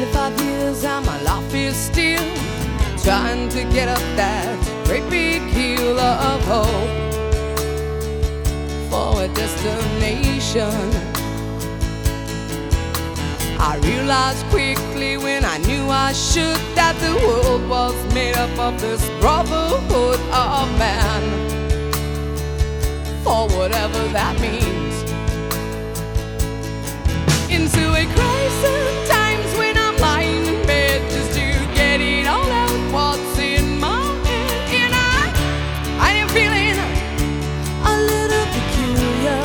25 years and my life is still trying to get up that great big hill of hope for a destination. I realized quickly when I knew I should that the world was made up of this brotherhood of man, for whatever that means. Into a crisis times when I'm lying in bed just to get it all out what's in my head, and I am feeling a little peculiar.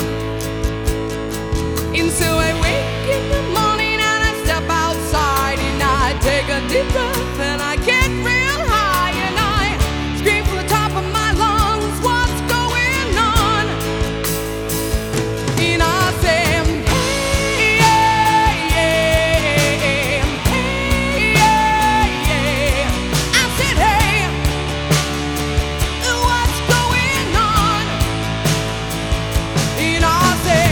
And so I wake in the morning and I step outside and I take a deep breath and I get real high and I scream from the top of my lungs, what's going on? And I say, hey, yeah, yeah, hey, yeah, yeah. I said, hey, what's going on? And I say,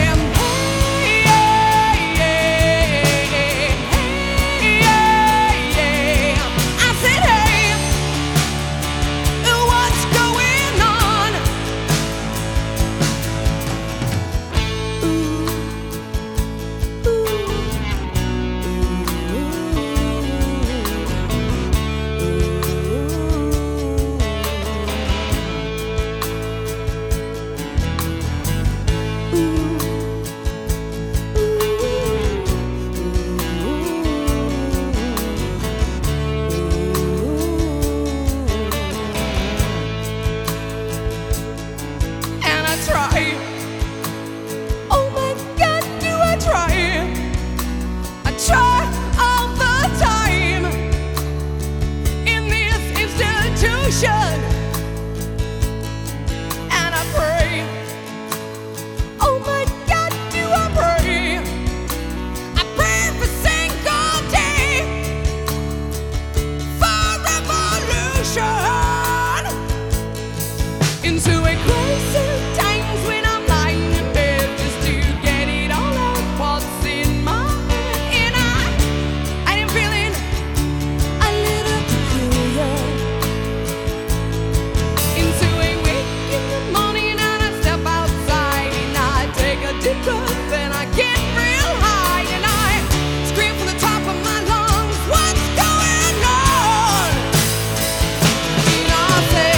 try. Oh my God, do I try? I try all the time in this institution, and I pray. Oh my God, do I pray? I pray every single day for revolution. Into a crisis times when I'm lying in bed just to get it all out what's in my head, and I am feeling a little peculiar. Into a wake in the morning and I step outside and I take a deep breath and I get real high and I scream from the top of my lungs, what's going on? And I say,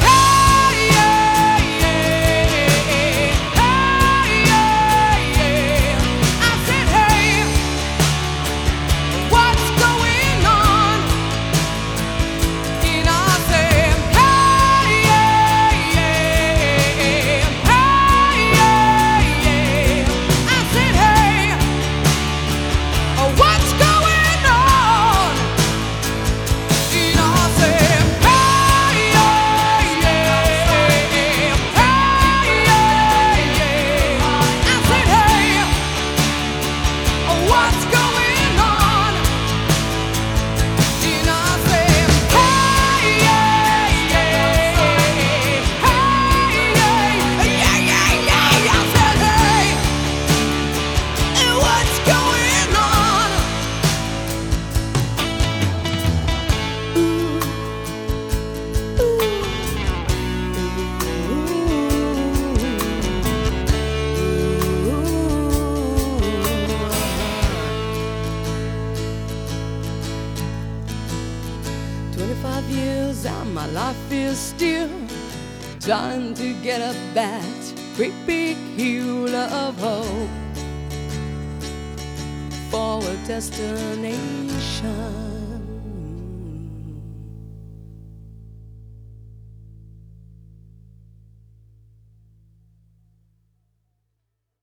years and my life is still trying to get up that great big hill of hope for a destination.